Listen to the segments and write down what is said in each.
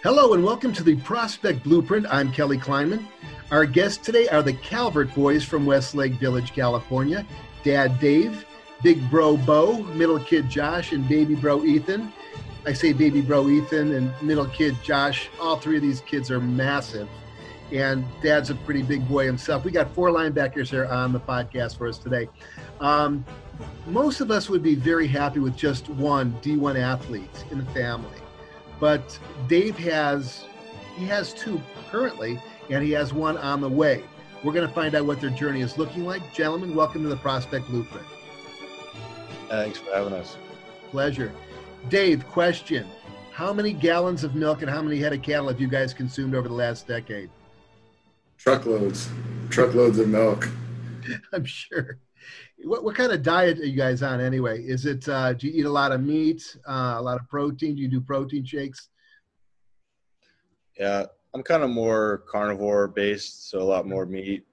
Hello and welcome to the Prospect Blueprint. I'm Kelly Kleinman. Our guests today are the Calvert boys from Westlake Village, California. Dad Dave, Big Bro Bo, Middle Kid Josh, and Baby Bro Ethan. I say Baby Bro Ethan and Middle Kid Josh. All three of these kids are massive. And Dad's a pretty big boy himself. We got four linebackers here on the podcast for us today. Most of us would be very happy with just one D1 athlete in the family. But Dave has two currently, and he has one on the way. We're going to find out what their journey is looking like. Gentlemen, welcome to the Prospect Blueprint. Thanks for having us. Pleasure. Dave, question. How many gallons of milk and how many head of cattle have you guys consumed over the last decade? Truckloads of milk. I'm sure. What kind of diet are you guys on anyway? Is it, do you eat a lot of meat, a lot of protein? Do you do protein shakes? Yeah, I'm kind of more carnivore based, so a lot more meat.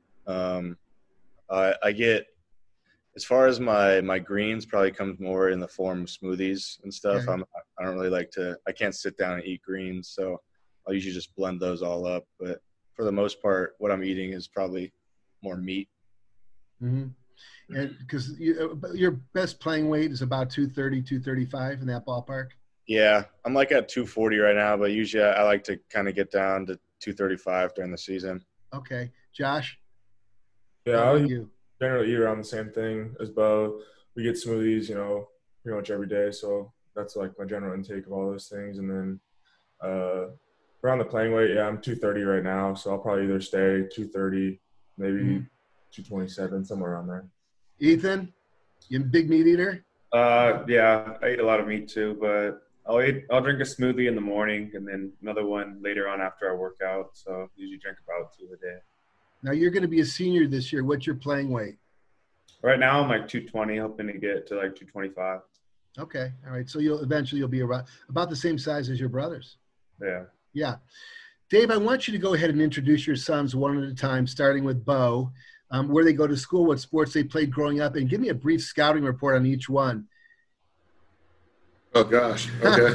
I get, as far as my greens probably comes more in the form of smoothies and stuff. Okay. I don't really I can't sit down and eat greens, so I'll usually just blend those all up. But for the most part, what I'm eating is probably more meat. Mm-hmm. And because your best playing weight is about 230, 235 in that ballpark? Yeah, I'm like at 240 right now, but usually I like to kind of get down to 235 during the season. Okay. Josh? Yeah, I generally eat around the same thing as Bo. We get smoothies, pretty much every day. So that's like my general intake of all those things. And then around the playing weight, yeah, I'm 230 right now. So I'll probably either stay 230, maybe 227, somewhere around there. Ethan, you a big meat eater? Yeah, I eat a lot of meat too, but I'll drink a smoothie in the morning and then another one later on after I work out. So usually drink about 2 a day. Now you're going to be a senior this year. What's your playing weight? Right now I'm like 220, hoping to get to like 225. Okay. All right. So you'll be about the same size as your brothers. Yeah. Yeah. Dave, I want you to go ahead and introduce your sons one at a time, starting with Bo. Where they go to school, what sports they played growing up, and give me a brief scouting report on each one. Oh, gosh. Okay.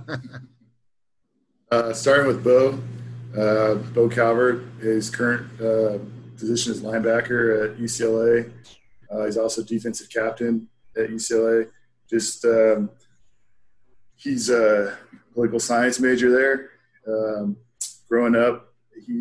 Starting with Bo. Bo Calvert, his current position is linebacker at UCLA. He's also defensive captain at UCLA. He's a political science major there. Growing up,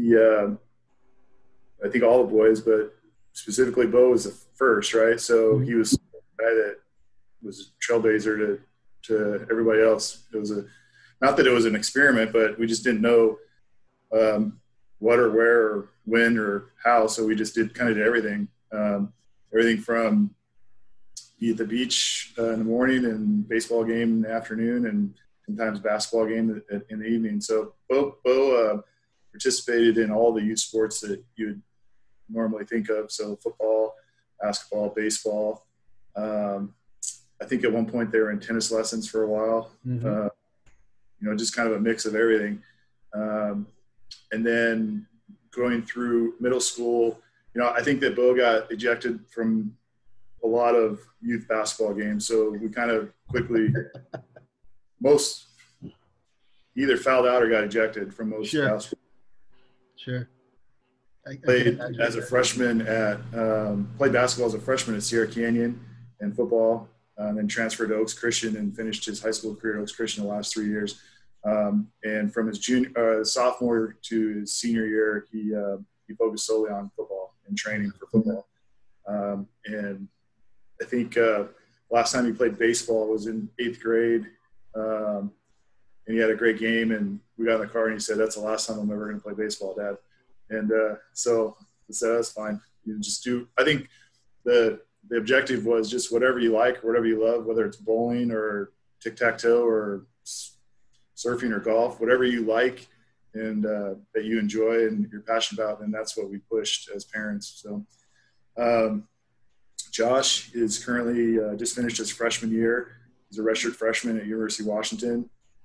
I think all the boys, but specifically Bo was the first, right? So he was the guy that was a trailblazer to everybody else. It was not that it was an experiment, but we just didn't know what or where or when or how. So we just did everything. Everything from be at the beach in the morning and baseball game in the afternoon and sometimes basketball game in the evening. So Bo participated in all the youth sports that you would normally think of. So football, basketball, baseball. I think at one point they were in tennis lessons for a while. Mm-hmm. Just kind of a mix of everything. And then going through middle school, I think that Bo got ejected from a lot of youth basketball games. So we kind of quickly most either fouled out or got ejected from most basketball. Sure. Played as a freshman played basketball as a freshman at Sierra Canyon and football, then transferred to Oaks Christian and finished his high school career at Oaks Christian the last 3 years. And from his sophomore to his senior year, he focused solely on football and training for football. And I think last time he played baseball was in 8th grade, and he had a great game. And we got in the car and he said, "That's the last time I'm ever going to play baseball, Dad." And so I said, "That's fine. You just do." I think the objective was just whatever you like, whatever you love, whether it's bowling or tic-tac-toe or surfing or golf, whatever you like and that you enjoy and you're passionate about, and that's what we pushed as parents. So Josh is currently just finished his freshman year. He's a redshirt freshman at University of Washington.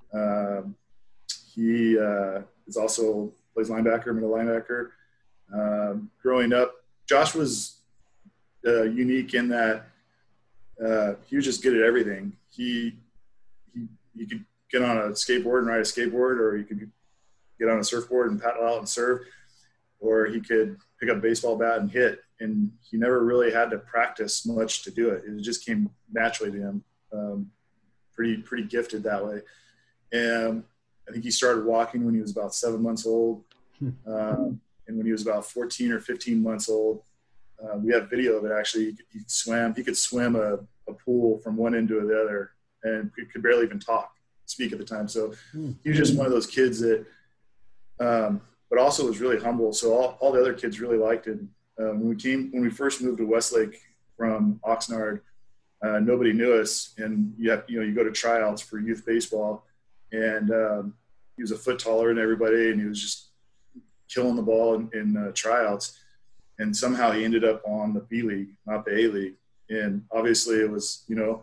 He is also plays linebacker, middle linebacker. Growing up, Josh was unique in that he was just good at everything. He could get on a skateboard and ride a skateboard, or he could get on a surfboard and paddle out and surf, or he could pick up a baseball bat and hit. And he never really had to practice much to do it. It just came naturally to him. Pretty gifted that way. And I think he started walking when he was about 7 months old. And when he was about 14 or 15 months old, we have video of it actually. He could swim a pool from one end to the other, and he could barely even speak at the time. So he was just one of those kids that, but also was really humble. So all the other kids really liked him. When we first moved to Westlake from Oxnard, nobody knew us, and you go to tryouts for youth baseball, and he was a foot taller than everybody, and he was just killing the ball in tryouts. And somehow he ended up on the B League, not the A League. And obviously it was,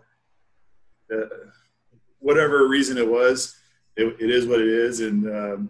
whatever reason it was, it is what it is. And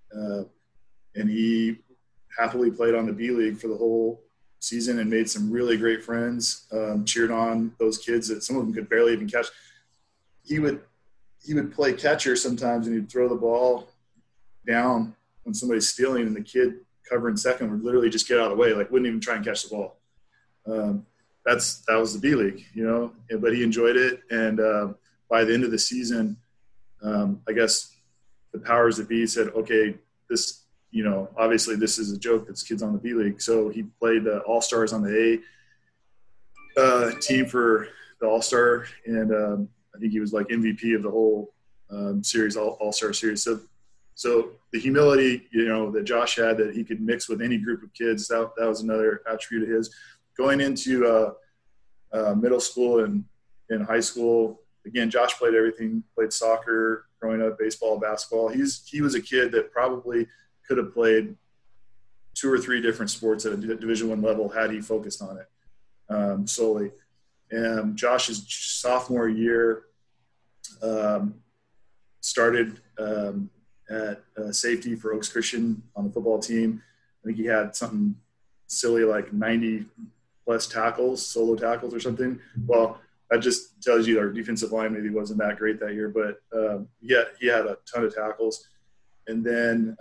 he happily played on the B League for the whole season and made some really great friends, cheered on those kids that some of them could barely even catch. He would play catcher sometimes, and he'd throw the ball down when somebody's stealing, and the kid covering second would literally just get out of the way, like wouldn't even try and catch the ball. That was the B League, but he enjoyed it. And by the end of the season, I guess the powers that be said, okay, this, obviously this is a joke. This kid's on the B League. So he played the All-Stars on the A team for the All-Star. And I think he was like MVP of the whole series, All-Star series. So the humility, that Josh had, that he could mix with any group of kids, that was another attribute of his. Going into middle school and in high school, again, Josh played everything, played soccer, growing up, baseball, basketball. He was a kid that probably could have played 2 or 3 different sports at a Division I level had he focused on it solely. And Josh's sophomore year started at safety for Oaks Christian on the football team. I think he had something silly like 90-plus tackles, solo tackles or something. Well, that just tells you our defensive line maybe wasn't that great that year, but he had a ton of tackles. And then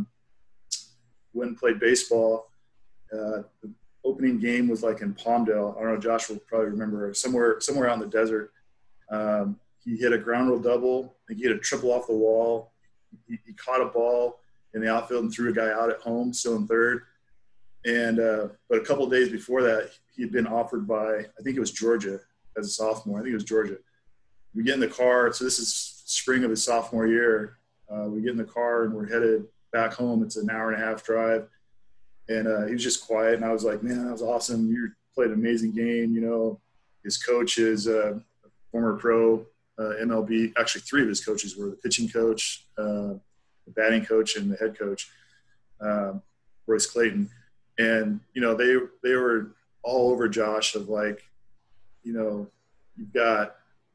when played baseball, the opening game was like in Palmdale. I don't know, Josh will probably remember, somewhere out in the desert. He hit a ground rule double. I think he hit a triple off the wall. He caught a ball in the outfield and threw a guy out at home, still in third. And but a couple of days before that, he had been offered by, I think it was Georgia as a sophomore. I think it was Georgia. We get in the car. So this is spring of his sophomore year. We get in the car and we're headed back home. It's an hour and a half drive. And he was just quiet. And I was like, man, that was awesome. You played an amazing game. His coach is a former pro MLB. Actually, 3 of his coaches were the pitching coach, the batting coach, and the head coach, Royce Clayton. And, they were all over Josh of like, you've got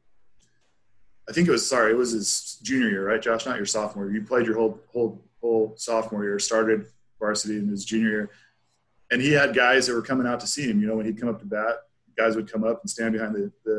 – I think it was his junior year, right, Josh? Not your sophomore. You played your whole sophomore year, started varsity in his junior year. And he had guys that were coming out to see him. When he'd come up to bat, guys would come up and stand behind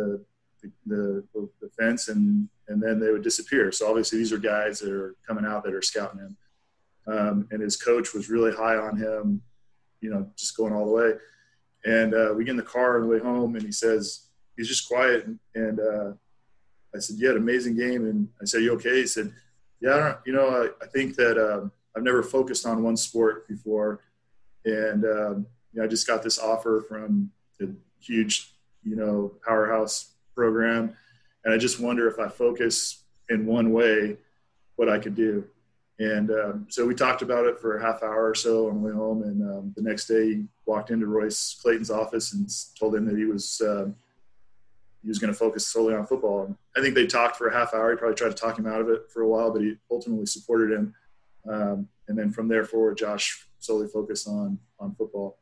the fence, and then they would disappear. So obviously these are guys that are coming out that are scouting him. And his coach was really high on him, just going all the way. And we get in the car on the way home, and he says, he's just quiet. And I said, you had an amazing game. And I said, you okay? He said, yeah, I think that I've never focused on one sport before. And I just got this offer from a huge, powerhouse program. And I just wonder if I focus in one way, what I could do. And so we talked about it for a half hour or so on the way home. And the next day he walked into Royce Clayton's office and told him that he was going to focus solely on football. And I think they talked for a half hour. He probably tried to talk him out of it for a while, but he ultimately supported him. And then from there forward, Josh solely focused on football.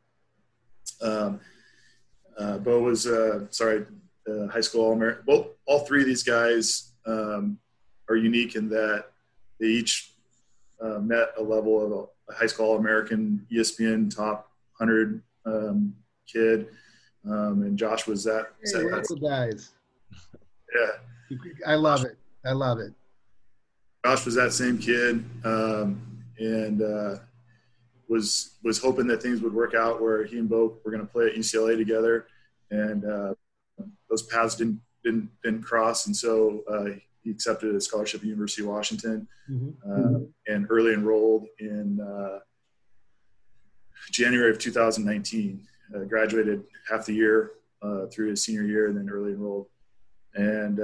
Bo was, high school All-American. All 3 of these guys are unique in that they each met a level of a high school All-American, ESPN top 100 kid. And Josh was that. Hey, local guys. Yeah. I love it. Josh was that same kid. and was hoping that things would work out where he and Bo were going to play at UCLA together, and those paths didn't cross, and so he accepted a scholarship at University of Washington, and early enrolled in January of 2019. Graduated half the year through his senior year, and then early enrolled. And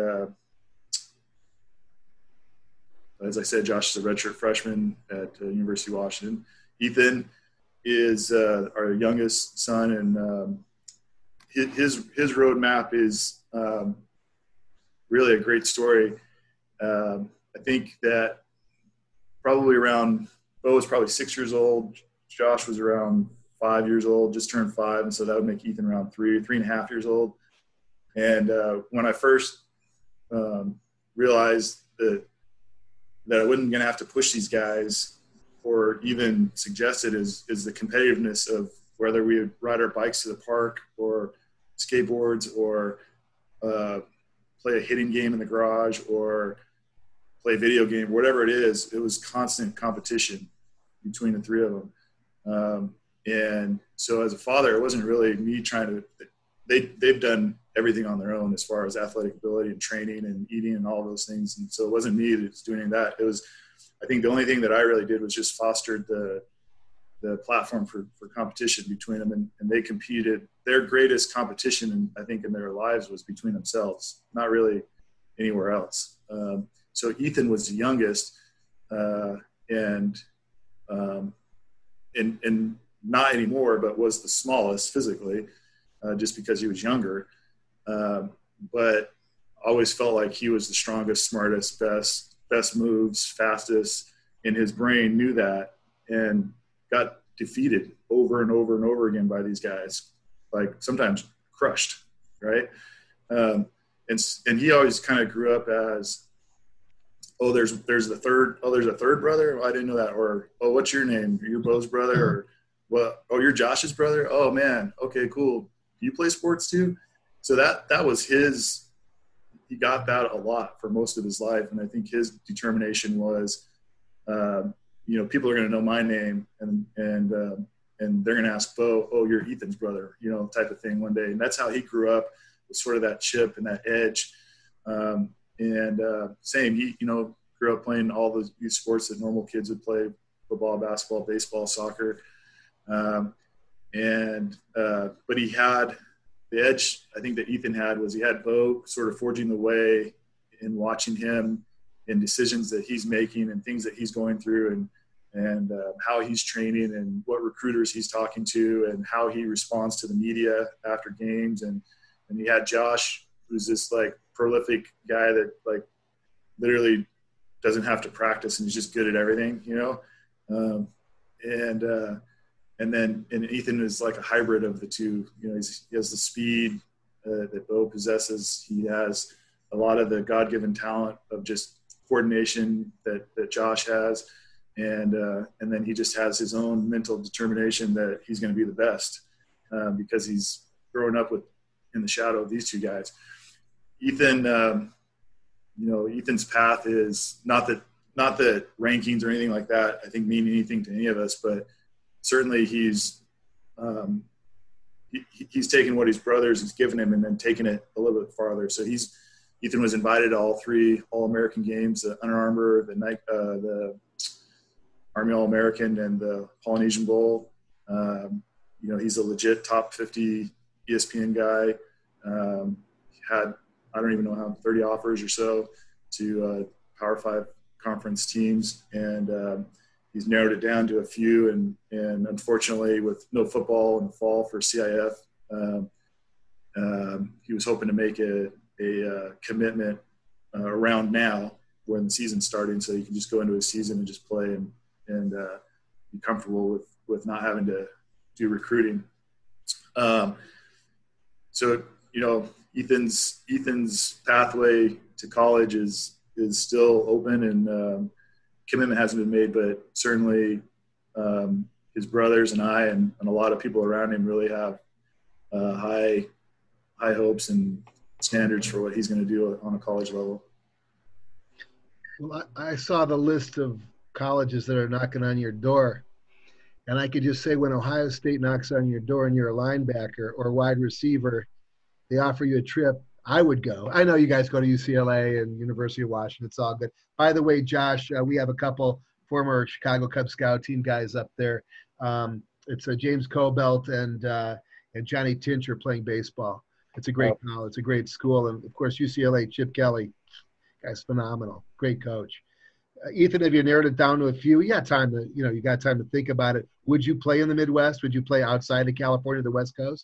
as I said, Josh is a redshirt freshman at University of Washington. Ethan is our youngest son, and his roadmap is really a great story. I think that probably around Bo was probably 6 years old. Josh was around 5 years old, just turned 5, and so that would make Ethan around 3.5 years old. And when I first realized that I wasn't going to have to push these guys, or even suggested is the competitiveness of whether we would ride our bikes to the park or skateboards or play a hitting game in the garage or play a video game, whatever it is, it was constant competition between the three of them. And so as a father, it wasn't really me trying to – they've done everything on their own as far as athletic ability and training and eating and all those things. And so it wasn't me that was doing any of that. It was – I think the only thing that I really did was just fostered the platform for competition between them. And they competed. Their greatest competition, I think, in their lives was between themselves, not really anywhere else. So Ethan was the youngest and not anymore, but was the smallest physically, just because he was younger. But always felt like he was the strongest, smartest, best moves, fastest, and his brain knew that and got defeated over and over and over again by these guys, like sometimes crushed, right? And he always kind of grew up as, oh, there's a third brother. Oh, I didn't know that. Or, oh, what's your name? You're Bo's brother? Or, what? Oh, you're Josh's brother? Oh man. Okay, cool. Do you play sports too? So that was his, he got that a lot for most of his life. And I think his determination was, people are going to know my name and they're going to ask Bo, oh, you're Ethan's brother, type of thing one day. And that's how he grew up, with sort of that chip and that edge. Same, he, grew up playing all those youth sports that normal kids would play: football, basketball, baseball, soccer. But he had the edge, I think, that Ethan had was he had Bo sort of forging the way and watching him in decisions that he's making and things that he's going through and how he's training and what recruiters he's talking to and how he responds to the media after games. And he had Josh, who's this like prolific guy that like literally doesn't have to practice and he's just good at everything, and Ethan is like a hybrid of the two. He has the speed that Bo possesses. He has a lot of the God-given talent of just coordination that Josh has. And then he just has his own mental determination that he's going to be the best because he's growing up in the shadow of these two guys. Ethan, Ethan's path is not that rankings or anything like that, I think, mean anything to any of us, but certainly he's taken what his brothers has given him and then taken it a little bit farther. So Ethan was invited to all 3 All-American games: the Under Armour, the Army All-American, and the Polynesian Bowl. He's a legit top 50 ESPN guy. He had, I don't even know how, 30 offers or so to Power 5 conference teams, and he's narrowed it down to a few. And unfortunately, with no football in the fall for CIF, he was hoping to make a commitment around now when the season's starting, so he can just go into a season and just play and be comfortable with not having to do recruiting. Ethan's pathway to college is still open, and commitment hasn't been made, but certainly his brothers and I and a lot of people around him really have high hopes and standards for what he's going to do on a college level. Well, I saw the list of colleges that are knocking on your door. And I could just say when Ohio State knocks on your door and you're a linebacker or wide receiver, they offer you a trip, I would go. I know you guys go to UCLA and University of Washington. It's all good. By the way, Josh, we have a couple former Chicago Cub Scout team guys up there. It's James Cobelt and Johnny Tincher playing baseball. It's a great college. It's a great school. And, of course, UCLA, Chip Kelly, guy's phenomenal. Great coach. Ethan, have you narrowed it down to a few? You got time to think about it. Would you play in the Midwest? Would you play outside of California, the West Coast?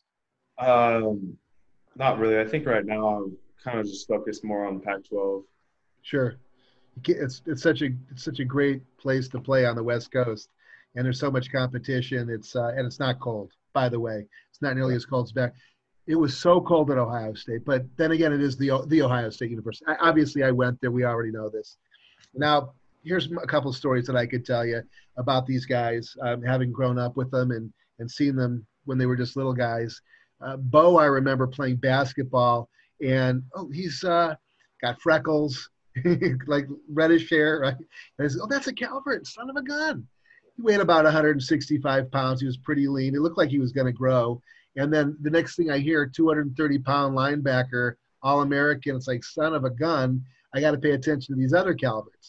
Not really. I think right now I'm kind of just focused more on Pac-12. Sure. It's such a great place to play on the West Coast, and there's so much competition. And it's not cold, by the way. It's not nearly as cold as back. It was so cold at Ohio State, but then again, it is the Ohio State University. Obviously, I went there. We already know this. Now, here's a couple of stories that I could tell you about these guys, having grown up with them and seen them when they were just little guys. Bo, I remember playing basketball, and he's got freckles, like reddish hair, right? And I said, that's a Calvert, son of a gun. He weighed about 165 pounds. He was pretty lean. It looked like he was going to grow. And then the next thing I hear, 230-pound linebacker, All-American. It's like, son of a gun. I got to pay attention to these other Calverts.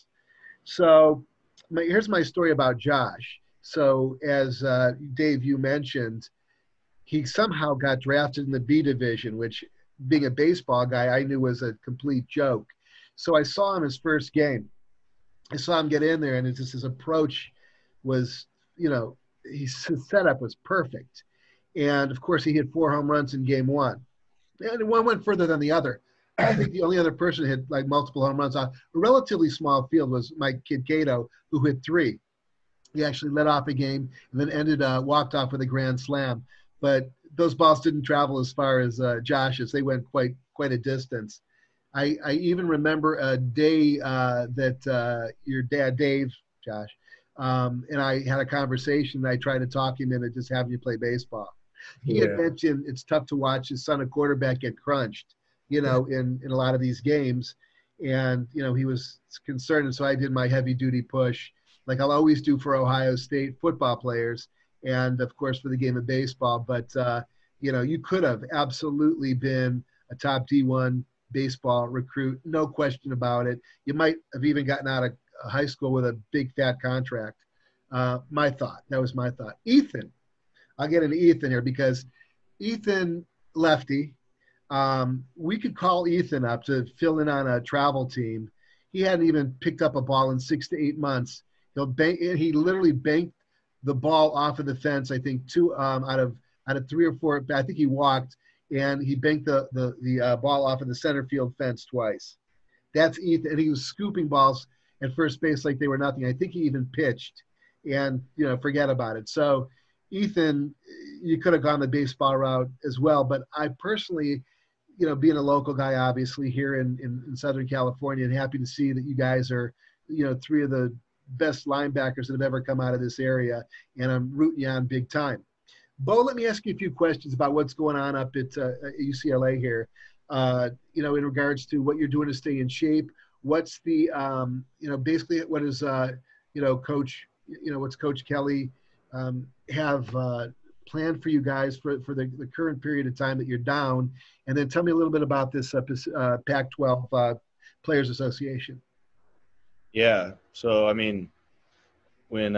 So here's my story about Josh. So as Dave, you mentioned, he somehow got drafted in the B division, which being a baseball guy, I knew was a complete joke. So I saw him his first game. I saw him get in there, and his approach was, his setup was perfect. And, of course, he hit 4 home runs in game 1. And one went further than the other. I think the only other person who hit, like, multiple home runs on a relatively small field was my kid Cato, who hit 3. He actually led off a game and then walked off with a grand slam. But those balls didn't travel as far as Josh's. They went quite a distance. I even remember a day that your dad, Dave, Josh, and I had a conversation. I tried to talk him into just having you play baseball. He had mentioned it's tough to watch his son, a quarterback, get crunched, in a lot of these games. And, he was concerned. And so I did my heavy duty push, like I'll always do for Ohio State football players. And, of course, for the game of baseball. But, you could have absolutely been a top D1 baseball recruit, no question about it. You might have even gotten out of high school with a big, fat contract. That was my thought. Ethan, I'll get into Ethan here because Ethan, lefty, we could call Ethan up to fill in on a travel team. He hadn't even picked up a ball in 6 to 8 months. He literally banked the ball off of the fence, I think 2 out of 3 or 4. I think he walked, and he banked the ball off of the center field fence twice. That's Ethan. And he was scooping balls at first base like they were nothing. I think he even pitched, and, forget about it. So, Ethan, you could have gone the baseball route as well. But I personally, being a local guy, obviously, here in Southern California, and happy to see that you guys are, 3 of the best linebackers that have ever come out of this area, and I'm rooting you on big time. Bo, let me ask you a few questions about what's going on up at UCLA here, in regards to what you're doing to stay in shape. What's the, basically what is, Coach, what's Coach Kelly have planned for you guys for the current period of time that you're down? And then tell me a little bit about this Pac-12 Players Association. Yeah. So, when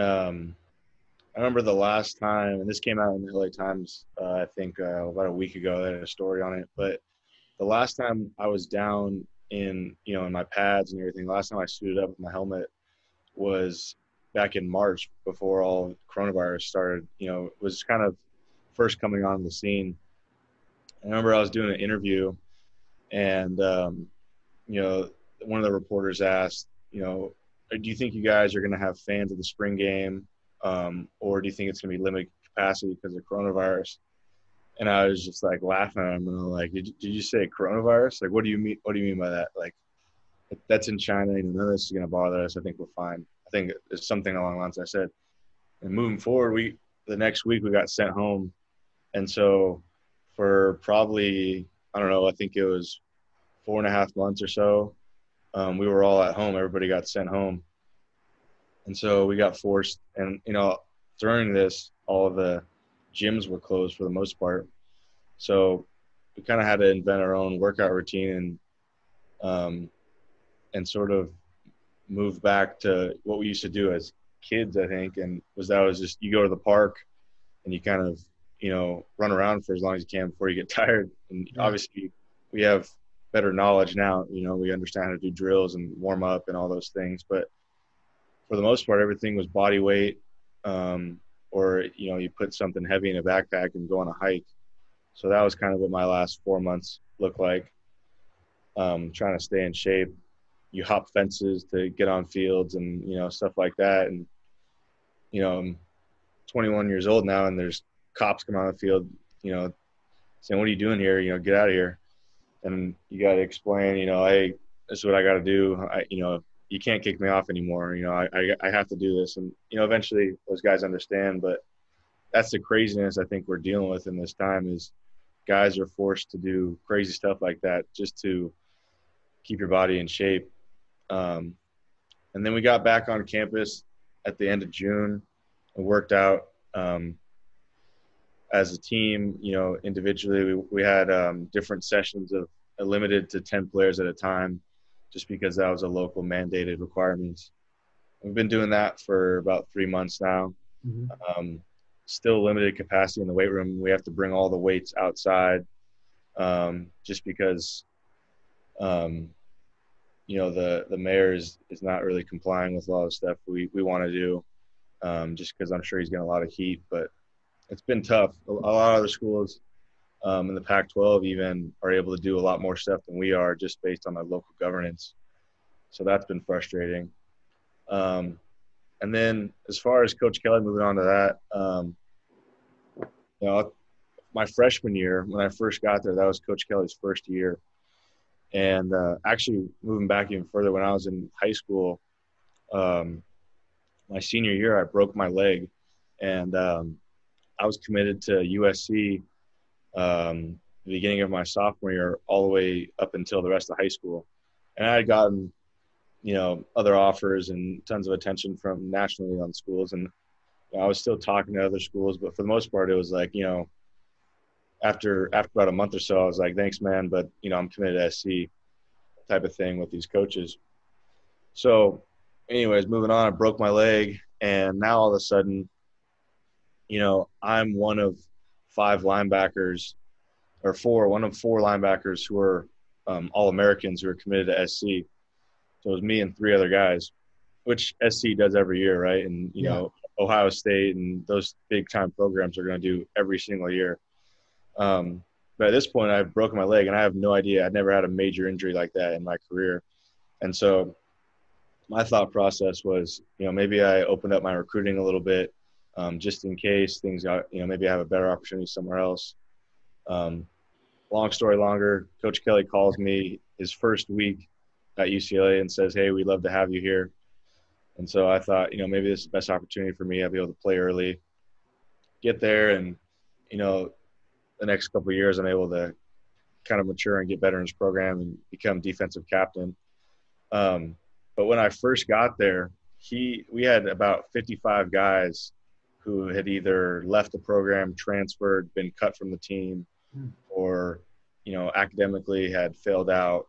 I remember the last time, and this came out in the LA Times, I think about a week ago, they had a story on it. But the last time I was down in my pads and everything, last time I suited up with my helmet was back in March before all coronavirus started. It was kind of first coming on the scene. I remember I was doing an interview, and, one of the reporters asked, do you think you guys are going to have fans at the spring game? Or do you think it's going to be limited capacity because of coronavirus? And I was just like laughing at him, and I'm like, did you say coronavirus? Like, what do you mean? What do you mean by that? Like, that's in China. None of this is going to bother us. I think we're fine. I think it's something along the lines I said. And moving forward, the next week we got sent home. And so for probably, I don't know, I think it was 4.5 months or so, we were all at home. Everybody got sent home. And so we got forced, and, during this, all of the gyms were closed for the most part. So we kind of had to invent our own workout routine and sort of move back to what we used to do as kids, I think. And that was just, you go to the park and you kind of, run around for as long as you can before you get tired. And obviously we have better knowledge now, we understand how to do drills and warm up and all those things. But for the most part, everything was body weight, or, you put something heavy in a backpack and go on a hike. So that was kind of what my last 4 months looked like, trying to stay in shape. You hop fences to get on fields and, stuff like that. And, I'm 21 years old now, and there's cops come on the field, saying, "What are you doing here? Get out of here." And you got to explain, hey, this is what I got to do. You can't kick me off anymore. I have to do this. And, eventually those guys understand, but that's the craziness I think we're dealing with in this time, is guys are forced to do crazy stuff like that just to keep your body in shape. And then we got back on campus at the end of June and worked out as a team. Individually, we had different sessions of limited to 10 players at a time, just because that was a local mandated requirement. We've been doing that for about 3 months now. Mm-hmm. Still limited capacity in the weight room. We have to bring all the weights outside, just because the mayor is not really complying with a lot of stuff we want to do, just because I'm sure he's getting a lot of heat. But it's been tough. A lot of other schools in the Pac-12 even are able to do a lot more stuff than we are, just based on their local governance. So that's been frustrating. And then as far as Coach Kelly, moving on to that, my freshman year, when I first got there, that was Coach Kelly's first year. And actually moving back even further, when I was in high school, my senior year, I broke my leg, and I was committed to USC the beginning of my sophomore year all the way up until the rest of high school. And I had gotten, other offers and tons of attention from nationally on schools. And I was still talking to other schools, but for the most part, it was like, after about a month or so, I was like, thanks, man, but, I'm committed to SC type of thing with these coaches. So anyways, moving on, I broke my leg, and now all of a sudden, I'm one of four linebackers who are All-Americans who are committed to SC. So it was me and 3 other guys, which SC does every year, right? And, Ohio State and those big-time programs are going to do every single year. But at this point, I've broken my leg, and I have no idea. I'd never had a major injury like that in my career. And so my thought process was, maybe I opened up my recruiting a little bit, just in case things got, maybe I have a better opportunity somewhere else. Long story longer, Coach Kelly calls me his first week at UCLA and says, "Hey, we'd love to have you here." And so I thought, maybe this is the best opportunity for me. I'll be able to play early, get there, and, the next couple of years I'm able to kind of mature and get better in his program and become defensive captain. But when I first got there, we had about 55 guys who had either left the program, transferred, been cut from the team, or, academically had failed out,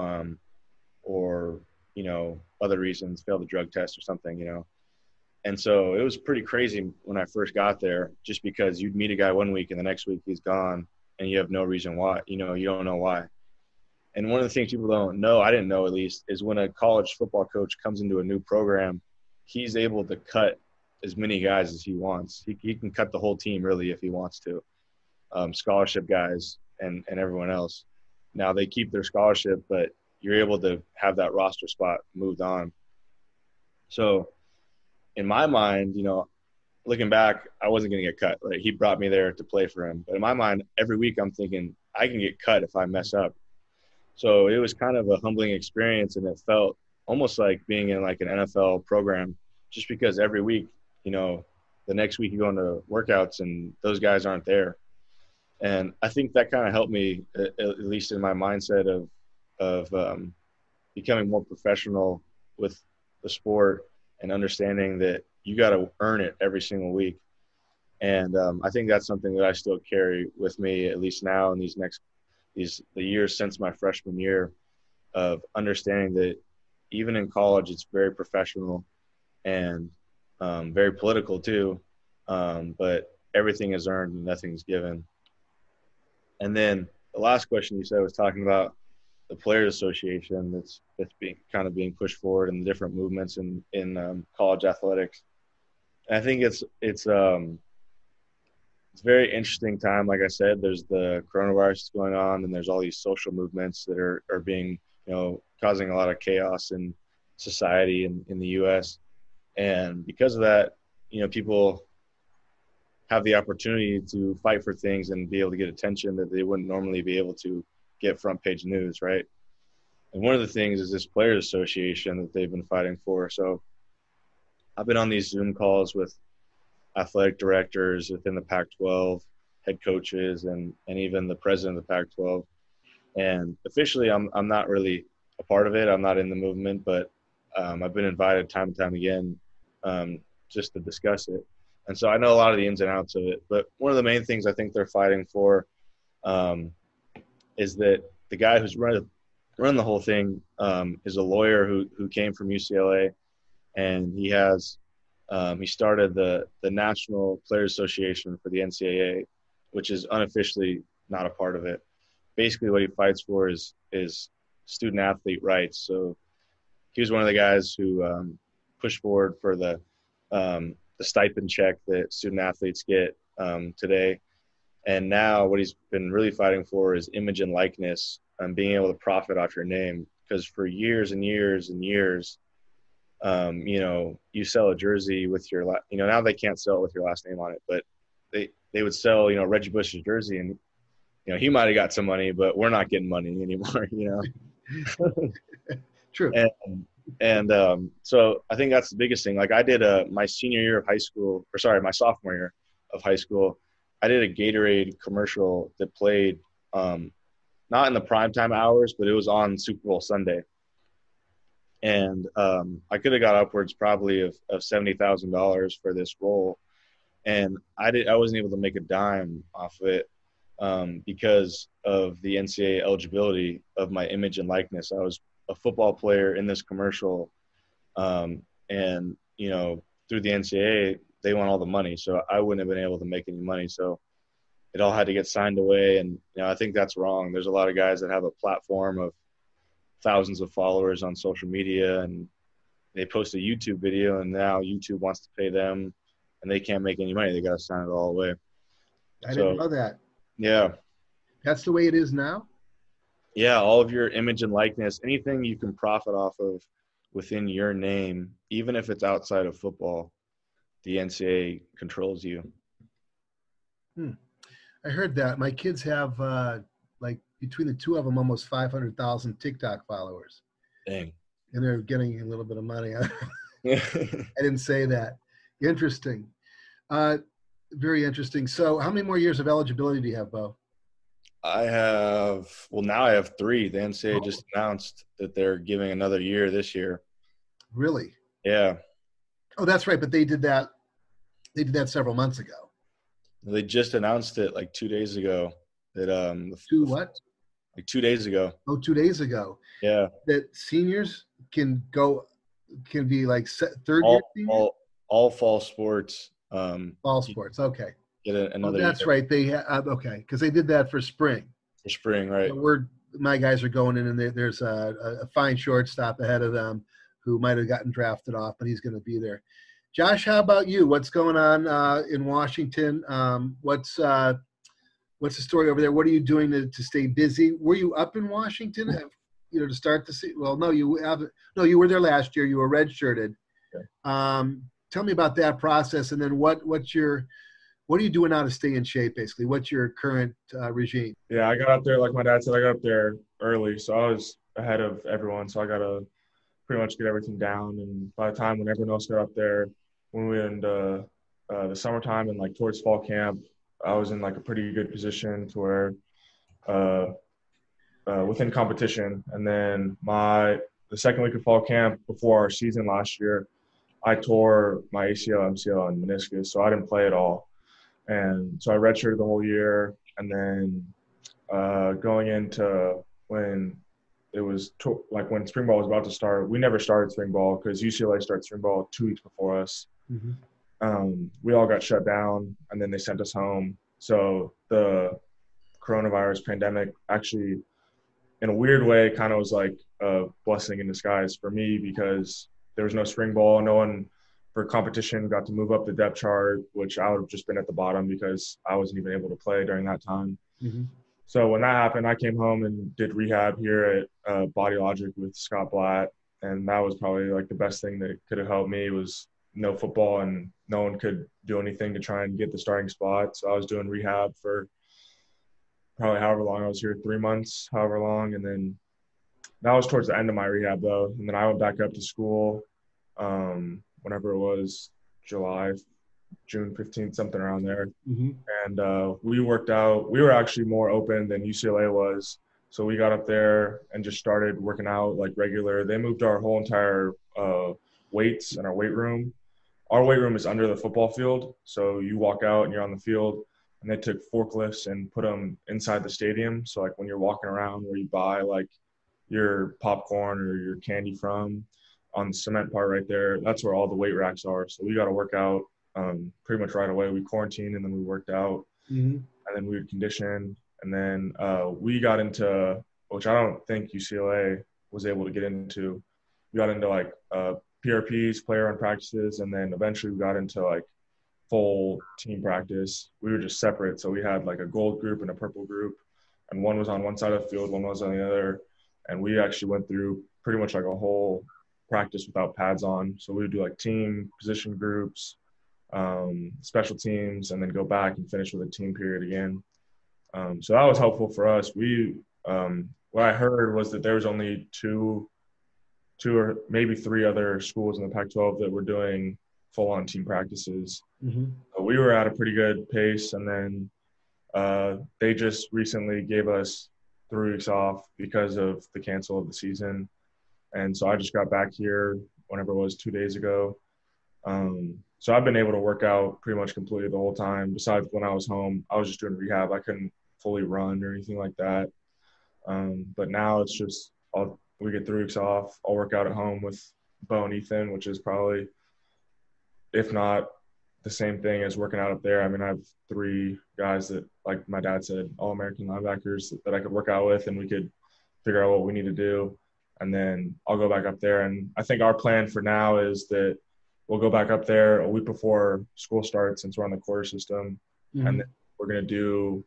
or, other reasons, failed the drug test or something, And so it was pretty crazy when I first got there, just because you'd meet a guy one week and the next week he's gone and you have no reason why, you don't know why. And one of the things people don't know, I didn't know at least, is when a college football coach comes into a new program, he's able to cut as many guys as he wants. He can cut the whole team really if he wants to, scholarship guys and everyone else. Now they keep their scholarship, but you're able to have that roster spot moved on. So in my mind, looking back, I wasn't going to get cut. Right? He brought me there to play for him. But in my mind, every week I'm thinking I can get cut if I mess up. So it was kind of a humbling experience, and it felt almost like being in like an NFL program, just because every week, the next week you go into workouts and those guys aren't there. And I think that kind of helped me, at least in my mindset of becoming more professional with the sport and understanding that you got to earn it every single week. And I think that's something that I still carry with me, at least now in the years since my freshman year, of understanding that even in college, it's very professional and very political too. But everything is earned and nothing's given. And then the last question you said was talking about the Players Association that's being pushed forward and the different movements in college athletics. And I think it's a very interesting time. Like I said, there's the coronavirus going on, and there's all these social movements that are being, causing a lot of chaos in society in the U.S. And because of that, people have the opportunity to fight for things and be able to get attention that they wouldn't normally be able to get front page news, right? And one of the things is this Players Association that they've been fighting for. So I've been on these Zoom calls with athletic directors within the Pac-12, head coaches, and even the president of the Pac-12. And officially, I'm not really a part of it. I'm not in the movement, but I've been invited time and time again just to discuss it. And so I know a lot of the ins and outs of it. But one of the main things I think they're fighting for is that the guy who's run the whole thing is a lawyer who came from UCLA, and he started the National Players Association for the NCAA, which is unofficially not a part of it. Basically, what he fights for is student athlete rights. So he was one of the guys who pushed forward for the stipend check that student athletes get today. And now what he's been really fighting for is image and likeness and being able to profit off your name. Because for years and years and years, you sell a jersey with your, now they can't sell it with your last name on it, but they would sell, Reggie Bush's jersey, and, he might have got some money, but we're not getting money anymore, True. And so I think that's the biggest thing. Like I did my sophomore year of high school, I did a Gatorade commercial that played not in the primetime hours, but it was on Super Bowl Sunday. And I could have got upwards probably of $70,000 for this role. And I wasn't able to make a dime off of it because of the NCAA eligibility of my image and likeness. I was a football player in this commercial. And, through the NCAA, they want all the money. So I wouldn't have been able to make any money. So it all had to get signed away. And, I think that's wrong. There's a lot of guys that have a platform of thousands of followers on social media, and they post a YouTube video, and now YouTube wants to pay them, and they can't make any money. They got to sign it all away. I didn't know that. Yeah. That's the way it is now? Yeah, all of your image and likeness, anything you can profit off of within your name, even if it's outside of football, the NCAA controls you. I heard that. My kids have, between the two of them, almost 500,000 TikTok followers. Dang. And they're getting a little bit of money. I didn't say that. Interesting. Very interesting. So how many more years of eligibility do you have, Bo? Now I have 3. The NCAA just announced that they're giving another year this year. Really? Yeah. Oh, that's right. But they did that several months ago. They just announced it like 2 days ago. That 2 what? Like 2 days ago. Oh, 2 days ago. Yeah. That seniors can be like third year seniors? All fall sports. Fall sports. Okay. Get another. That's year. Right. They okay, because they did that for spring. For spring, right? So my guys are going in, and there's a fine shortstop ahead of them who might have gotten drafted off, but he's going to be there. Josh, how about you? What's going on in Washington? What's the story over there? What are you doing to stay busy? Were you up in Washington, to start the season? Well, no, you haven't. No, you were there last year. You were redshirted. Okay. Tell me about that process, and then what are you doing now to stay in shape, basically? What's your current regime? Yeah, I got up there, like my dad said, I got up there early, so I was ahead of everyone, so I got to pretty much get everything down. And by the time when everyone else got up there, when we were in the summertime and like towards fall camp, I was in like a pretty good position to where within competition. And then the second week of fall camp before our season last year, I tore my ACL, MCL, and meniscus, so I didn't play at all. And so I redshirted the whole year, and then going into when it was like when spring ball was about to start, we never started spring ball because UCLA started spring ball 2 weeks before us. We all got shut down, and then they sent us home. So the coronavirus pandemic actually, in a weird way, kind of was like a blessing in disguise for me because there was no spring ball. No one for competition got to move up the depth chart, which I would have just been at the bottom because I wasn't even able to play during that time. So when that happened, I came home and did rehab here at Body Logic with Scott Blatt. And that was probably like the best thing that could have helped me was no football and no one could do anything to try and get the starting spot. So I was doing rehab for probably however long I was here, 3 months, however long. And then that was towards the end of my rehab though. And then I went back up to school whenever it was June 15th, something around there. And we worked out. We were actually more open than UCLA was. So we got up there and just started working out like regular. They moved our whole entire weights in our weight room. Our weight room is under the football field. So you walk out and you're on the field. And they took forklifts and put them inside the stadium. So like when you're walking around where you buy like your popcorn or your candy from, on the cement part right there, that's where all the weight racks are. So we got to work out pretty much right away. We quarantined and then we worked out. And then we would condition. And then we got into, which I don't think UCLA was able to get into, we got into like PRPs, player run practices, and then eventually we got into like full team practice. We were just separate. So we had like a gold group and a purple group, and one was on one side of the field, one was on the other. And we actually went through pretty much like a whole practice without pads on. So we would do like team position groups, special teams, and then go back and finish with a team period again. So that was helpful for us. What I heard was that there was only two or maybe 3 other schools in the Pac-12 that were doing full-on team practices. We were at a pretty good pace, and then they just recently gave us 3 weeks off because of the cancel of the season. And so I just got back here whenever it was 2 days ago. So I've been able to work out pretty much completely the whole time. Besides when I was home, I was just doing rehab. I couldn't fully run or anything like that. But now it's just we get 3 weeks off. I'll work out at home with Bo and Ethan, which is probably, if not the same thing as working out up there. I mean, I have 3 guys that, like my dad said, all-American linebackers that I could work out with, and we could figure out what we need to do. And then I'll go back up there. And I think our plan for now is that we'll go back up there a week before school starts since we're on the quarter system. And then we're going to do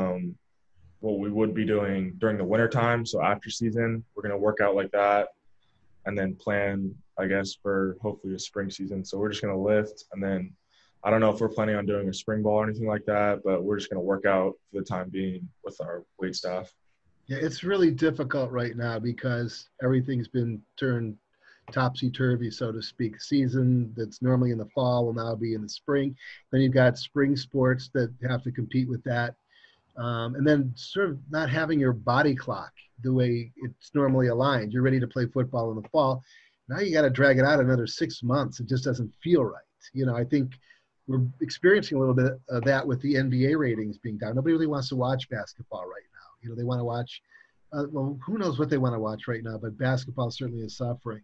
what we would be doing during the winter time. So after season, we're going to work out like that and then plan, I guess, for hopefully a spring season. So we're just going to lift. And then I don't know if we're planning on doing a spring ball or anything like that, but we're just going to work out for the time being with our weight staff. Yeah, it's really difficult right now because everything's been turned topsy-turvy, so to speak. Season that's normally in the fall will now be in the spring. Then you've got spring sports that have to compete with that. And then sort of not having your body clock the way it's normally aligned. You're ready to play football in the fall. Now you got to drag it out another 6 months. It just doesn't feel right. You know, I think we're experiencing a little bit of that with the NBA ratings being down. Nobody really wants to watch basketball right now. You know, they want to watch, well, who knows what they want to watch right now, but basketball certainly is suffering.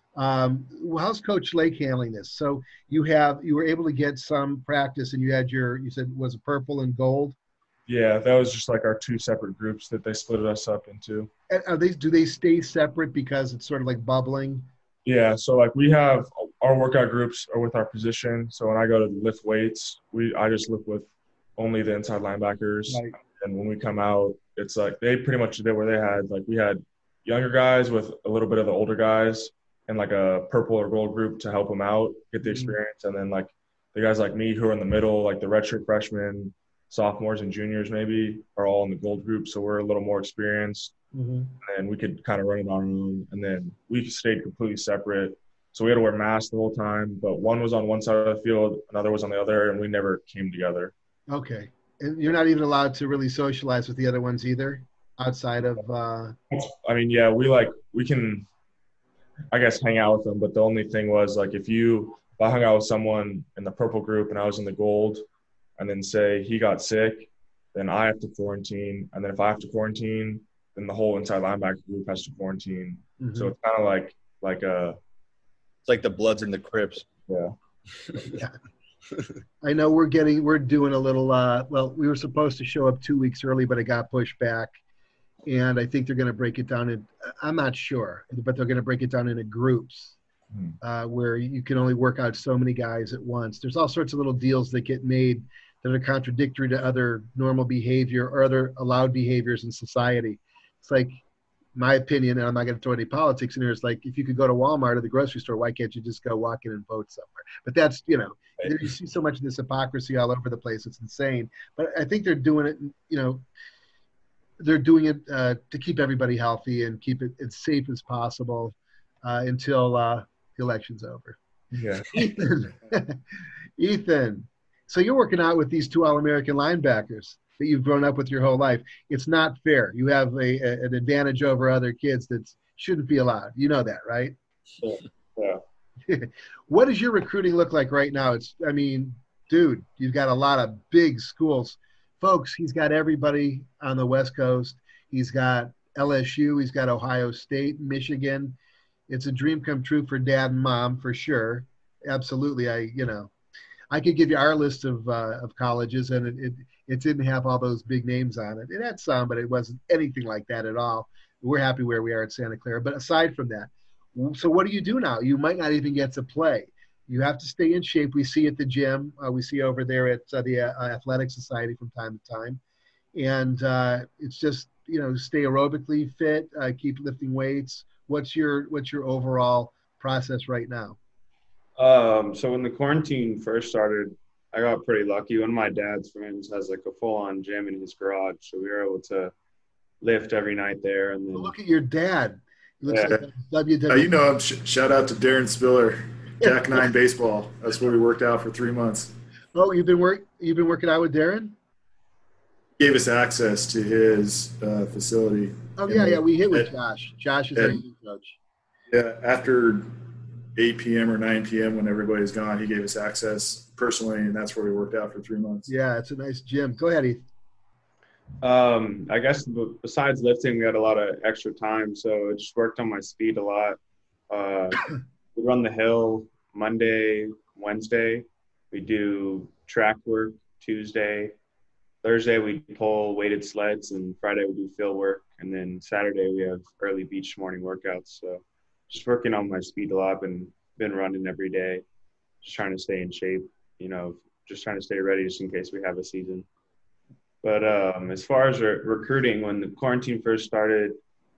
How's Coach Lake handling this? So you were able to get some practice, and you said was it purple and gold? Yeah, that was just like our 2 separate groups that they split us up into. And do they stay separate because it's sort of like bubbling? Yeah, so like we have our workout groups are with our position. So when I go to lift weights, I just lift with only the inside linebackers. Right. And when we come out, it's like they pretty much did where they had, like we had younger guys with a little bit of the older guys and like a purple or gold group to help them out, get the experience. And then like the guys like me who are in the middle, like the redshirt freshmen, sophomores and juniors maybe are all in the gold group. So we're a little more experienced and we could kind of run it on our own. And then we stayed completely separate. So we had to wear masks the whole time, but one was on one side of the field, another was on the other, and we never came together. Okay. And you're not even allowed to really socialize with the other ones either outside of I mean, yeah, we can I guess, hang out with them. But the only thing was, like, if I hung out with someone in the purple group and I was in the gold, and then say he got sick, then I have to quarantine. And then if I have to quarantine, then the whole inside linebacker group has to quarantine. Mm-hmm. So it's kind of like it's like the Bloods and the Crips. Yeah. Yeah. I know we're doing a little, well, we were supposed to show up 2 weeks early, but it got pushed back. And I think they're going to break it down I'm not sure, but they're going to break it down into groups where you can only work out so many guys at once. There's all sorts of little deals that get made that are contradictory to other normal behavior or other allowed behaviors in society. It's like, my opinion, and I'm not going to throw any politics in here, it's like, if you could go to Walmart or the grocery store, why can't you just go walk in and vote somewhere? But that's, you see so much of this hypocrisy all over the place. It's insane. But I think they're doing it, they're doing it to keep everybody healthy and keep it as safe as possible until the election's over. Yeah. Ethan, so you're working out with these two All-American linebackers that you've grown up with your whole life. It's not fair. You have an advantage over other kids that shouldn't be allowed. You know that, right? Yeah. What does your recruiting look like right now? Dude, you've got a lot of big schools. Folks, he's got everybody on the West Coast. He's got LSU. He's got Ohio State, Michigan. It's a dream come true for dad and mom, for sure. Absolutely. I could give you our list of colleges, and it didn't have all those big names on it. It had some, but it wasn't anything like that at all. We're happy where we are at Santa Clara. But aside from that, so what do you do now? You might not even get to play. You have to stay in shape. We see at the gym. We see over there at the Athletic Society from time to time. And it's just, stay aerobically fit, keep lifting weights. What's your overall process right now? So when the quarantine first started, I got pretty lucky. One of my dad's friends has like a full-on gym in his garage, so we were able to lift every night there. And then look at your dad. He looks like WWE. You know him. Shout out to Darren Spiller, Jack 9 Baseball. That's where we worked out for 3 months. Oh, you've been working out with Darren? He gave us access to his facility. Oh yeah, we hit with Josh. Josh is our youth coach. Yeah, after 8 p.m. or 9 p.m. when everybody's gone, he gave us access personally, and that's where we worked out for 3 months. Yeah, it's a nice gym. Go ahead, Heath. I guess besides lifting, we had a lot of extra time, so it just worked on my speed a lot. We run the hill Monday, Wednesday. We do track work Tuesday. Thursday we pull weighted sleds, and Friday we do field work, and then Saturday we have early beach morning workouts. So just working on my speed a lot, and been running every day, just trying to stay in shape, just trying to stay ready just in case we have a season. But as far as recruiting, when the quarantine first started,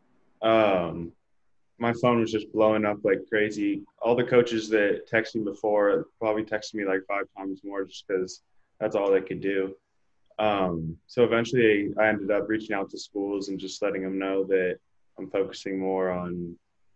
my phone was just blowing up like crazy. All the coaches that texted me before probably texted me like 5 times more just because that's all they could do. So eventually I ended up reaching out to schools and just letting them know that I'm focusing more on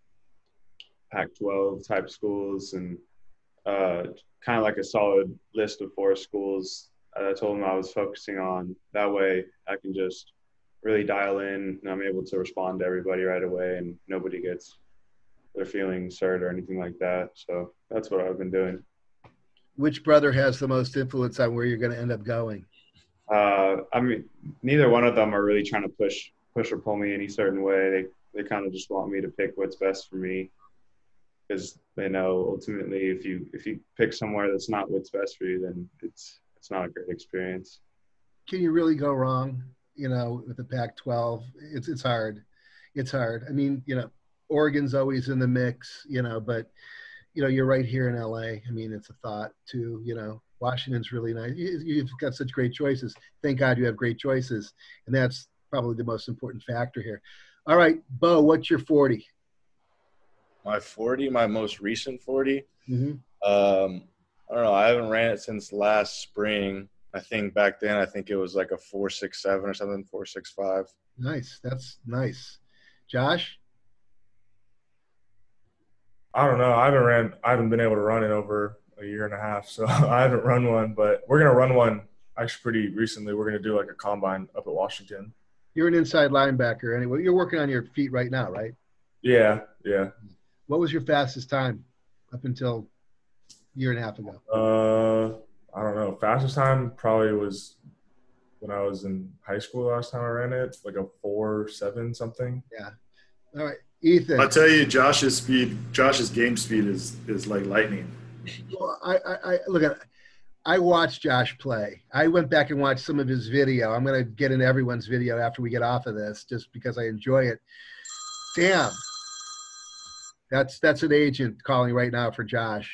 Pac-12 type schools and kind of like a solid list of 4 schools. I told them I was focusing on. That way I can just really dial in and I'm able to respond to everybody right away and nobody gets their feelings hurt or anything like that. So that's what I've been doing. Which brother has the most influence on where you're going to end up going? Neither one of them are really trying to push or pull me any certain way. They kind of just want me to pick what's best for me because they know ultimately if you pick somewhere that's not what's best for you, then it's not a great experience. Can you really go wrong, with the Pac-12? It's hard. It's hard. Oregon's always in the mix, but, you're right here in LA. It's a thought too, Washington's really nice. You've got such great choices. Thank God you have great choices. And that's probably the most important factor here. All right, Bo, what's your 40? My 40, my most recent 40? Mm-hmm. I don't know. I haven't ran it since last spring. I think back then, it was like a 4.67 or something, 4.65. Nice. That's nice. Josh? I don't know. I haven't been able to run it over a year and a half, so I haven't run one, but we're going to run one actually pretty recently. We're going to do like a combine up at Washington. You're an inside linebacker anyway. You're working on your feet right now, right? Yeah. What was your fastest time up until a year and a half ago? I don't know. Fastest time probably was when I was in high school last time I ran it, like a 4.7 something. Yeah. All right, Ethan. I'll tell you, Josh's game speed is like lightning. Well, I look at. I watched Josh play. I went back and watched some of his video. I'm going to get in everyone's video after we get off of this, just because I enjoy it. Damn. That's an agent calling right now for Josh.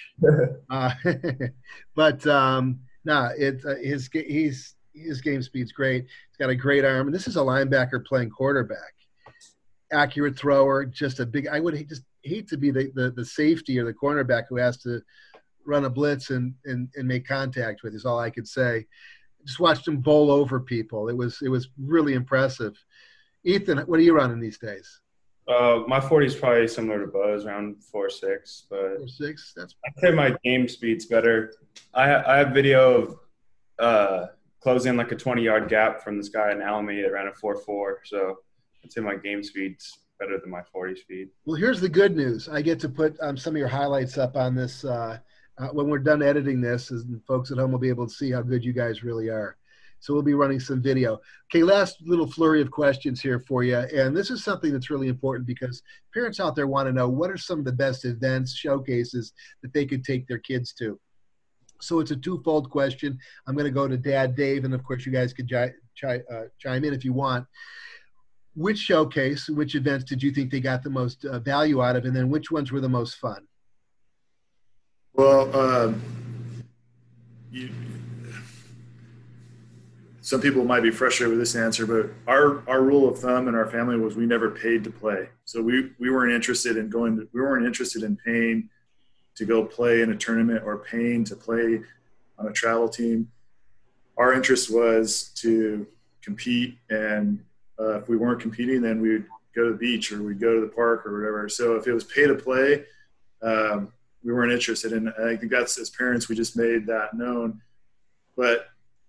But no, it's his game speed's great. He's got a great arm, and this is a linebacker playing quarterback. Accurate thrower, just a big. I would just hate to be the safety or the cornerback who has to run a blitz and make contact with. Is all I could say. Just watched him bowl over people. It was really impressive. Ethan, what are you running these days? My 40 is probably similar to Buzz, around 4.6. But 4.6. That's. I'd say my game speed's better. I have video of closing like a 20-yard gap from this guy in Alameda that ran a 4.4. So I'd say my game speed's better than my 40 speed. Well, here's the good news. I get to put some of your highlights up on this when we're done editing this, and folks at home will be able to see how good you guys really are. So we'll be running some video. Okay, last little flurry of questions here for you. And this is something that's really important because parents out there want to know what are some of the best events, showcases that they could take their kids to. So it's a twofold question. I'm going to go to Dad Dave, and of course you guys could chime in if you want. Which showcase, which events did you think they got the most value out of, and then which ones were the most fun? Well, some people might be frustrated with this answer, but our rule of thumb in our family was we never paid to play. So we weren't interested in we weren't interested in paying to go play in a tournament or paying to play on a travel team. Our interest was to compete, and if we weren't competing, then we'd go to the beach or we'd go to the park or whatever. So if it was pay to play, we weren't interested. And I think that's, as parents, we just made that known. But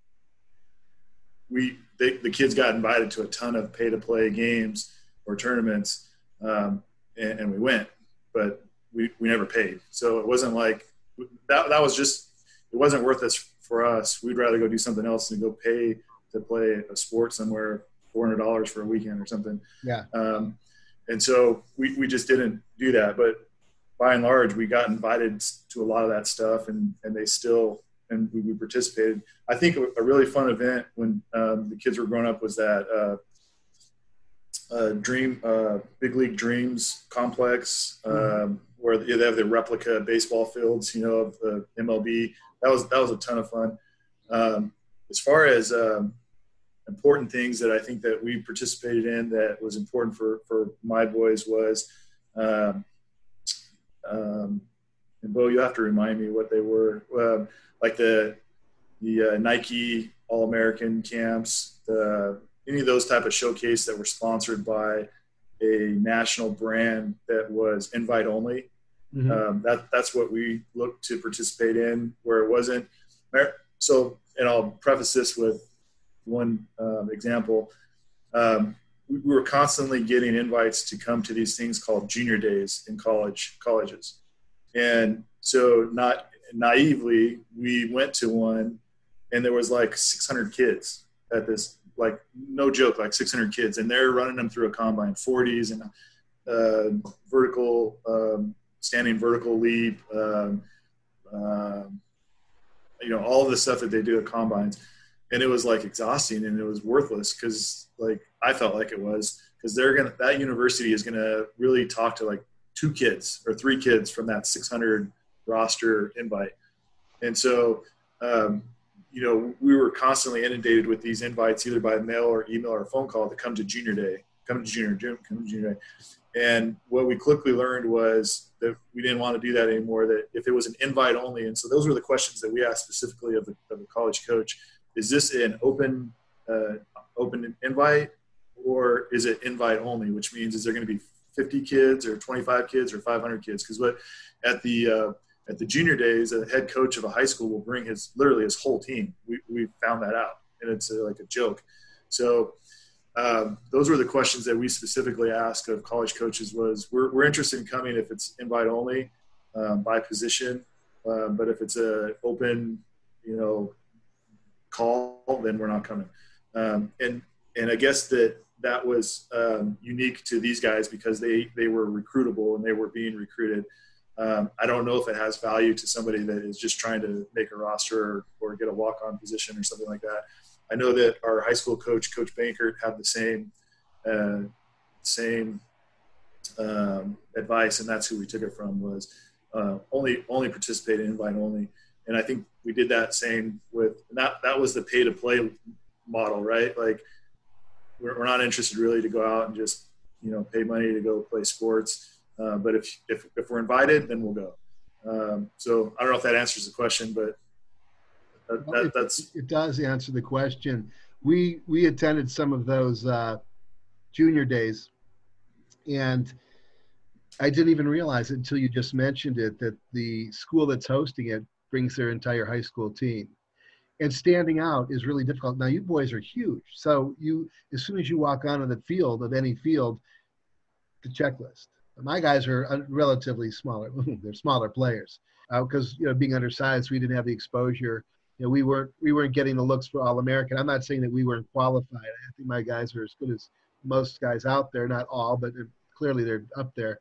the kids got invited to a ton of pay to play games or tournaments, and we went, but we never paid. So it wasn't like that was just, it wasn't worth it for us. We'd rather go do something else than go pay to play a sport somewhere, $400 for a weekend or something. Yeah. And so we just didn't do that. But by and large, we got invited to a lot of that stuff, and they still, and we participated. I think a really fun event when the kids were growing up was that Big League Dreams complex, where they have the replica baseball fields, of the MLB. That was a ton of fun. As far as important things that I think that we participated in that was important for my boys was, and Bo, you have to remind me what they were, like the Nike All-American camps, any of those type of showcase that were sponsored by a national brand that was invite only. Mm-hmm. That's what we looked to participate in, where it wasn't. So, and I'll preface this with one example. We were constantly getting invites to come to these things called junior days in colleges. And so not naively, we went to one, and there was like 600 kids at this, like no joke, like 600 kids. And they're running them through a combine, 40s and vertical, standing vertical leap, all of the stuff that they do at combines. And it was like exhausting, and it was worthless because like I felt like it was, because that university is gonna really talk to like 2 kids or 3 kids from that 600 roster invite. And so, we were constantly inundated with these invites, either by mail or email or phone call, to come to junior day, come to junior day. And what we quickly learned was that we didn't want to do that anymore, that if it was an invite only. And so those were the questions that we asked specifically of the college coach. Is this an open invite, or is it invite only, which means is there going to be 50 kids or 25 kids or 500 kids? Because at the junior days, a head coach of a high school will bring literally his whole team. We found that out, and it's like a joke. So those were the questions that we specifically asked of college coaches. Was we're interested in coming if it's invite only, by position, but if it's a open, call, then we're not coming. And I guess that was unique to these guys because they were recruitable and they were being recruited. I don't know if it has value to somebody that is just trying to make a roster or get a walk-on position or something like that. I know that our high school coach, Coach Bankert, had the same advice, and that's who we took it from, was only participate in invite only. And I think we did that same with that was the pay to play model, right? Like we're not interested really to go out and just pay money to go play sports, but if we're invited, then we'll go. So I don't know if that answers the question, but it does answer the question. We attended some of those junior days, and I didn't even realize it until you just mentioned it, that the school that's hosting it brings their entire high school team. And standing out is really difficult. Now, you boys are huge. So as soon as you walk onto the field of any field, the checklist. My guys are relatively smaller. They're smaller players because, being undersized, we didn't have the exposure. We weren't getting the looks for All-American. I'm not saying that we weren't qualified. I think my guys are as good as most guys out there. Not all, but clearly they're up there.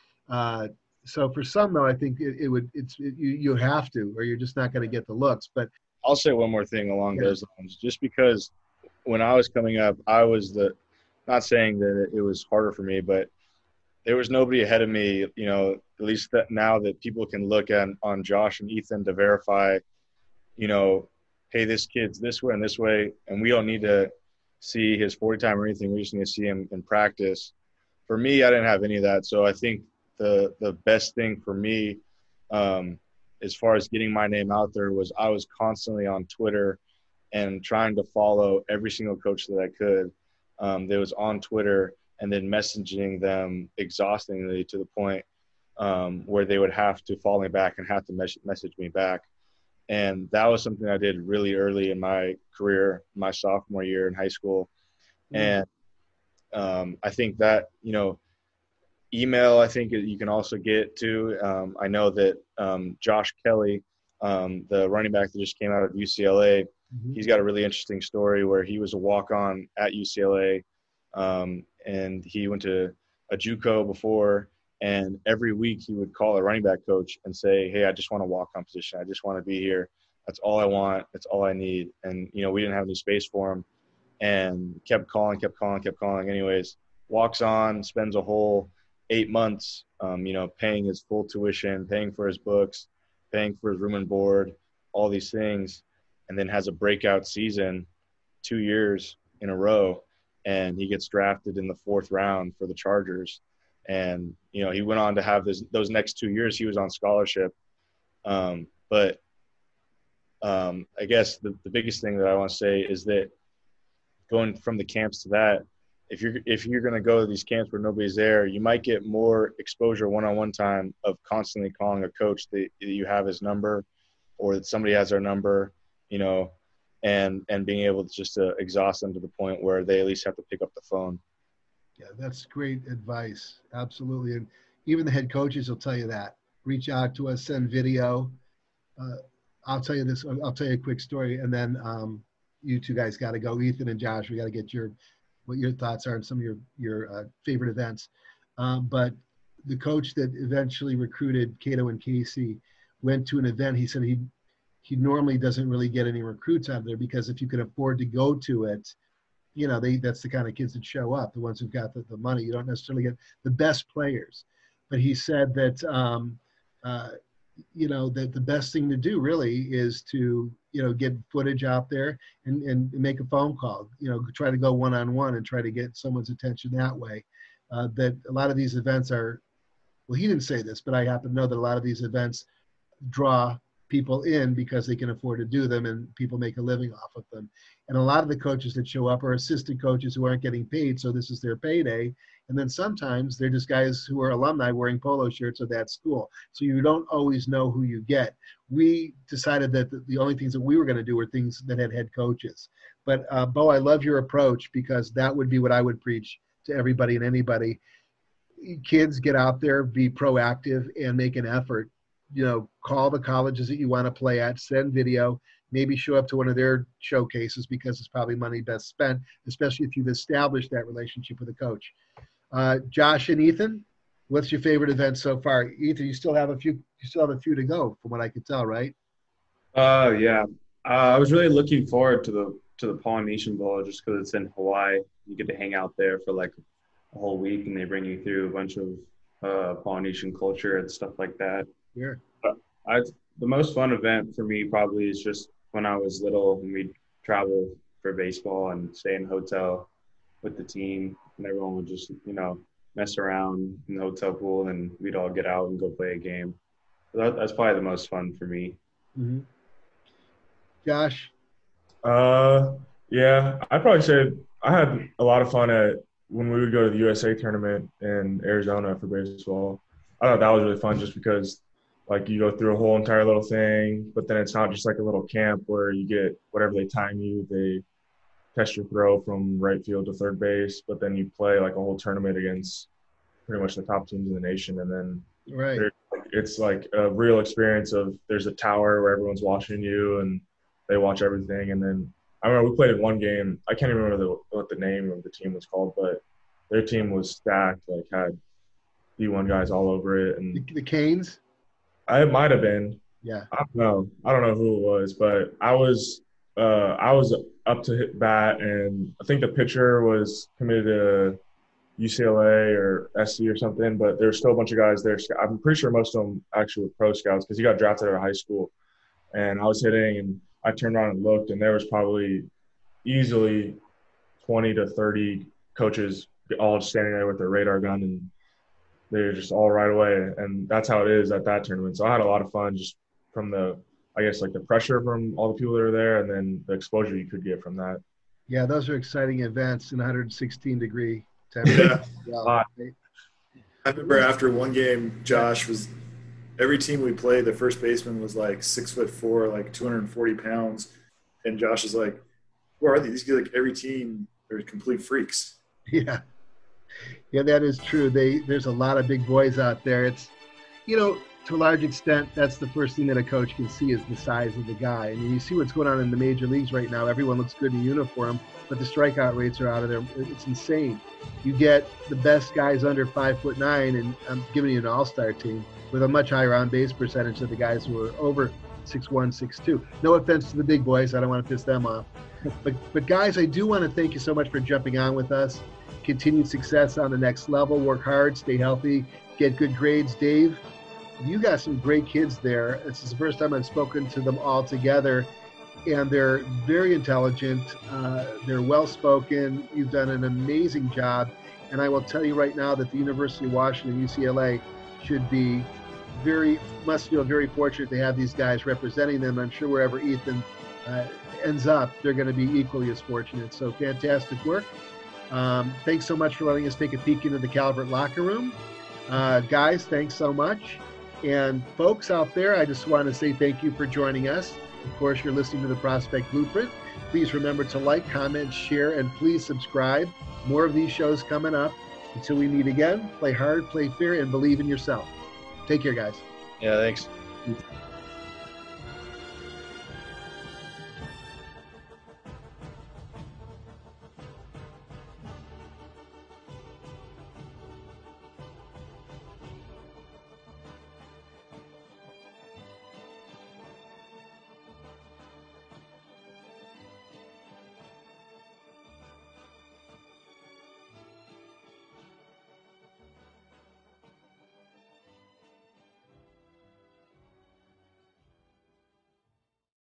So for some, though, I think you have to, or you're just not going to get the looks. But I'll say one more thing along those lines. Just because when I was coming up, I was not saying that it was harder for me, but there was nobody ahead of me, at least now that people can look on Josh and Ethan to verify, hey, this kid's this way and this way, and we don't need to see his 40 time or anything. We just need to see him in practice. For me, I didn't have any of that. So I think the best thing for me, as far as getting my name out there, was I was constantly on Twitter and trying to follow every single coach that I could that was on Twitter, and then messaging them exhaustingly to the point where they would have to follow me back and have to message me back. And that was something I did really early in my career, my sophomore year in high school. And I think that, email, I think you can also get to. I know that Josh Kelly, the running back that just came out of UCLA, he's got a really interesting story where he was a walk-on at UCLA, and he went to a JUCO before, and every week he would call a running back coach and say, hey, I just want a walk-on position. I just want to be here. That's all I want. That's all I need. And, we didn't have any space for him, and kept calling. Anyways, walks on, spends a whole 8 months, paying his full tuition, paying for his books, paying for his room and board, all these things, and then has a breakout season 2 years in a row, and he gets drafted in the 4th round for the Chargers. And, he went on to have those next 2 years he was on scholarship. But I guess the biggest thing that I want to say is that going from the camps to that, if you're going to go to these camps where nobody's there, you might get more exposure one-on-one time of constantly calling a coach that you have his number, or that somebody has their number, and being able to exhaust them to the point where they at least have to pick up the phone. Yeah, that's great advice. Absolutely. And even the head coaches will tell you that. Reach out to us, send video. I'll tell you this. I'll tell you a quick story, and then you two guys got to go. Ethan and Josh, we got to get what your thoughts are on some of your favorite events. But the coach that eventually recruited Cato and Casey went to an event. He said he normally doesn't really get any recruits out of there, because if you can afford to go to it, that's the kind of kids that show up, the ones who've got the money. You don't necessarily get the best players. But he said that, that the best thing to do really is to, get footage out there and make a phone call, try to go one-on-one and try to get someone's attention that way. That a lot of these events are, well, he didn't say this, but I happen to know that a lot of these events draw people in because they can afford to do them and people make a living off of them. And a lot of the coaches that show up are assistant coaches who aren't getting paid, so this is their payday. And then sometimes they're just guys who are alumni wearing polo shirts of that school. So you don't always know who you get. We decided that the only things that we were going to do were things that had head coaches. But Bo, I love your approach, because that would be what I would preach to everybody and anybody. Kids, get out there, be proactive, and make an effort. You know, call the colleges that you want to play at, send video, maybe show up to one of their showcases, because it's probably money best spent, especially if you've established that relationship with a coach. Josh and Ethan, what's your favorite event so far? Ethan, you still have a few to go, from what I could tell, right? Yeah. I was really looking forward to the Polynesian Bowl, just because it's in Hawaii. You get to hang out there for like a whole week, and they bring you through a bunch of Polynesian culture and stuff like that. Sure. The most fun event for me probably is just when I was little, and we'd travel for baseball and stay in a hotel with the team, and everyone would just, you know, mess around in the hotel pool, and we'd all get out and go play a game. So that's probably the most fun for me. Mm-hmm. Josh? Yeah, I'd probably say I had a lot of fun when we would go to the USA tournament in Arizona for baseball. I thought that was really fun, just because like you go through a whole entire little thing, but then it's not just like a little camp where you get whatever they time you. They test your throw from right field to third base, but then you play like a whole tournament against pretty much the top teams in the nation. And then right, it's like a real experience of there's a tower where everyone's watching you and they watch everything. And then I remember we played in one game. I can't even remember what the name of the team was called, but their team was stacked, like had D1 guys all over it. And the Canes? It might have been. Yeah. I don't know who it was, but I was up to hit bat, and I think the pitcher was committed to UCLA or SC or something, but there's still a bunch of guys there. I'm pretty sure most of them actually were pro scouts, because he got drafted out of high school. And I was hitting, and I turned around and looked, and there was probably easily 20 to 30 coaches all standing there with their radar gun, and they were just all right away. And that's how it is at that tournament. So I had a lot of fun just from the pressure from all the people that are there, and then the exposure you could get from that. Yeah, those are exciting events in 116-degree temperature. Yeah. I remember after one game, Josh was – every team we played, the first baseman was like 6'4", like 240 pounds. And Josh is like, who are these? Like every team, they're complete freaks. Yeah. Yeah, that is true. There's a lot of big boys out there. It's, you know, to a large extent, that's the first thing that a coach can see is the size of the guy. I mean, you see what's going on in the major leagues right now. Everyone looks good in uniform, but the strikeout rates are out of there. It's insane. You get the best guys under 5'9", and I'm giving you an all-star team with a much higher on-base percentage than the guys who are over 6'1", 6'2". No offense to the big boys. I don't want to piss them off. But guys, I do want to thank you so much for jumping on with us. Continued success on the next level. Work hard, stay healthy, get good grades. Dave, you got some great kids there. This is the first time I've spoken to them all together, and they're very intelligent. They're well-spoken. You've done an amazing job. And I will tell you right now that the University of Washington, UCLA, must feel very fortunate to have these guys representing them. I'm sure wherever Ethan ends up, they're going to be equally as fortunate. So fantastic work. Thanks so much for letting us take a peek into the Calvert locker room. Guys, thanks so much. And folks out there, I just want to say thank you for joining us. Of course, you're listening to the Prospect Blueprint. Please remember to like, comment, share, and please subscribe. More of these shows coming up. Until we meet again, play hard, play fair, and believe in yourself. Take care, guys. Yeah, thanks.